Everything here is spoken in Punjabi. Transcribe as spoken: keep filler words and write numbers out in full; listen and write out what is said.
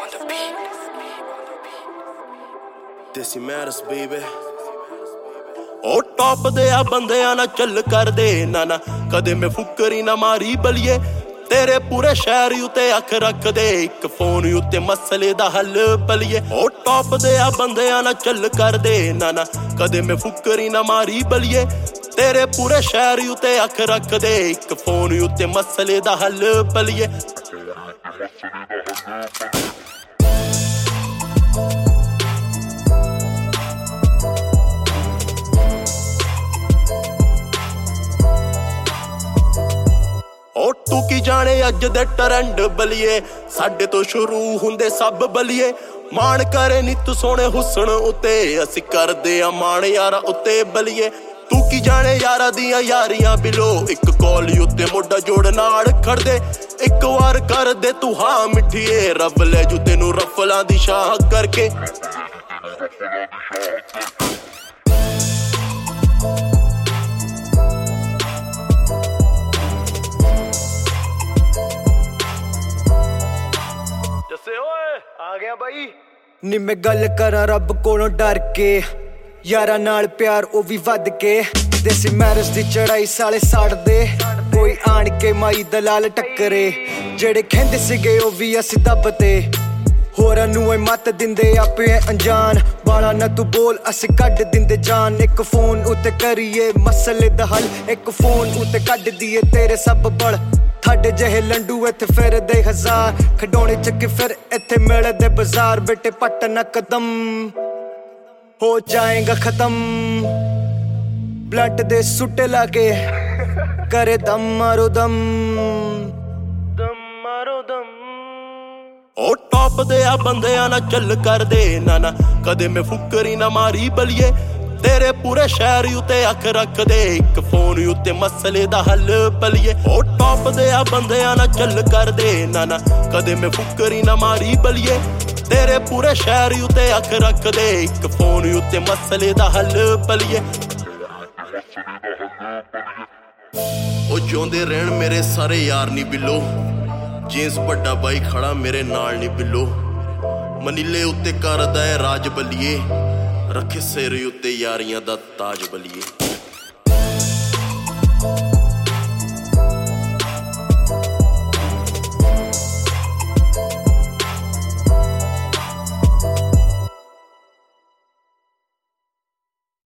on the beat. Desi Matters, baby. ਉਹ ਟੌਪ ਦੇ ਆ ਬੰਦਿਆਂ ਨਾਲ ਚੱਲ ਕਰਦੇ ਨਾ ਨਾ ਕਦੇ ਮੈਂ ਫੁਕਰੀ ਨਾ ਮਾਰੀ ਬਲੀਏ ਤੇਰੇ ਪੂਰੇ ਸ਼ਹਿਰ ਉਤੇ ਅੱਖ ਰੱਖਦੇ ਇੱਕ ਫੋਨ ਉਤੇ ਮਸਲੇ ਦਾ ਹੱਲ ਬਲੀਏ ਉਹ ਟੌਪ ਦੇ ਆ ਬੰਦਿਆਂ ਨਾਲ ਚੱਲ ਕਰਦੇ ਨਾ ਨਾ ਕਦੇ ਮੈਂ ਫੁਕਰੀ ਨਾ ਮਾਰੀ ਬਲੀਏ ਤੇਰੇ ਪੂਰੇ ਸ਼ਹਿਰ ਉਤੇ ਅੱਖ ਰੱਖਦੇ ਇੱਕ ਫੋਨ ਉਤੇ ਮਸਲੇ ਦਾ ਹੱਲ ਬਲੀਏ ਉਹ ਤੂੰ ਕੀ ਜਾਣੇ ਅੱਜ ਦੇ ਟਰੈਂਡ ਬਲੀਏ ਸਾਡੇ ਤੋਂ ਸ਼ੁਰੂ ਹੁੰਦੇ ਸਭ ਬਲੀਏ ਮਾਣ ਕਰੇ ਨੀ ਤੂੰ ਸੋਹਣੇ ਹੁਸਨ ਉਤੇ ਅਸੀਂ ਕਰਦੇ ਆ ਮਾਣ ਯਾਰਾ ਉਤੇ ਬਲੀਏ ਤੂੰ ਕੀ ਜਾਣੇ ਯਾਰਾਂ ਦੀਆਂ ਯਾਰੀਆਂ ਬਿਲੋ ਇੱਕ ਕਾਲ ਉਤੇ ਮੋਢਾ ਜੋੜ ਨਾਲ ਖੜਦੇ ਇੱਕ ਵਾਰ ਕਰਦੇ ਤੂੰ ਹਾਂ ਮਿੱਠੀਏ ਰੱਬ ਲੈ ਜੂ ਤੈਨੂੰ ਰਫਲਾਂ ਦੀ ਸ਼ਾਹ ਕਰਕੇ ਆ ਗਿਆ ਬਾਈ ਨੀ ਮੈਂ ਗੱਲ ਕਰਾਂ ਰੱਬ ਕੋਲੋਂ ਡਰ ਕੇ ਯਾਰਾਂ ਨਾਲ ਪਿਆਰ ਉਹ ਵੀ ਵੱਧ ਕੇ ਦੇਸੀ ਮੈਰਿਜ ਦੀ ਚੜਾਈ ਸਾਲੇ ਸਾੜਦੇ ਕੋਈ ਆਣ ਕੇ ਮਾਈ ਦਲਾਲ ਟੱਕਰੇ ਜਿਹੜੇ ਕਹਿੰਦੇ ਸੀਗੇ ਉਹ ਵੀ ਅਸੀਂ ਦੱਬਤੇ ਹੋਰਾਂ ਨੂੰ ਐ ਮੱਤ ਦਿੰਦੇ ਆਪੇ ਅਣਜਾਣ ਬਾਲਾ ਨਾ ਤੂੰ ਬੋਲ ਅਸੀਂ ਕੱਢ ਦਿੰਦੇ ਜਾਨ ਇੱਕ ਫੋਨ ਉਤੇ ਕਰੀਏ ਮਸਲੇ ਦਾ ਹੱਲ ਇੱਕ ਫੋਨ ਉਤੇ ਕੱਢ ਦੀਏ ਤੇਰੇ ਸਭ ਬਲ ਸਾਡੇ ਜਿਹੇ ਲੰਡੂ ਇੱਥੇ ਫਿਰਦੇ ਹਜ਼ਾਰ ਖਡੌਣੇ ਚੱਕੇ ਫਿਰ ਇੱਥੇ ਮਿਲਦੇ ਬਾਜ਼ਾਰ ਬੇਟੇ ਪੱਟ ਨਾ ਕਦਮ ਹੋ ਜਾਏਗਾ ਖਤਮ ਬਲੱਡ ਦੇ ਸੁੱਟੇ ਲਾ ਕੇ ਕਰੇ ਦਮ ਮਾਰੋ ਦਮ ਦਮ ਮਾਰੋ ਦਮ ਉਹ ਟੌਪ ਦੇ ਆ ਬੰਦਿਆਂ ਨਾਲ ਚੱਲ ਕਰਦੇ ਨਾ ਨਾ ਕਦੇ ਮੈਂ ਫੁਕਰੀ ਨਾ ਮਾਰੀ ਬਲੀਏ ਤੇਰੇ ਪੂਰੇ ਸ਼ਹਿਰ ਉਤੇ ਅੱਖ ਰੱਖਦੇ ਇੱਕ ਫੋਨ ਉਤੇ ਮਸਲੇ ਦਾ ਹੱਲ ਬਲੀਏ ਉਹ ਟੌਪ ਦੇ ਆ ਬੰਦਿਆਂ ਨਾਲ ਚੱਲ ਕਰਦੇ ਨਾ ਨਾ ਕਦੇ ਮੈਂ ਫੁਕਰੀ ਨਾ ਮਾਰੀ ਬਲੀਏ ਤੇਰੇ ਪੂਰੇ ਸ਼ਹਿਰ ਉਤੇ ਅੱਖ ਰੱਖਦੇ ਇੱਕ ਫੋਨ ਉਤੇ ਮਸਲੇ ਦਾ ਹੱਲ ਬਲੀਏ ਉਹ ਜਿਉਂਦੇ ਰਹਿਣ ਮੇਰੇ ਸਾਰੇ ਯਾਰ ਨੀ ਬਿੱਲੋ ਜੇਸ ਵੱਡਾ ਬਾਈ ਖੜਾ ਮੇਰੇ ਨਾਲ ਨੀ ਬਿੱਲੋ ਮਨੀਲੇ ਉਤੇ ਕਰਦਾ ਏ ਰਾਜ ਬਲੀਏ ਰੱਖੇ ਸਿਰ ਉਤੇ ਯਾਰੀਆਂ ਦਾ ਤਾਜ ਬਲੀਏ।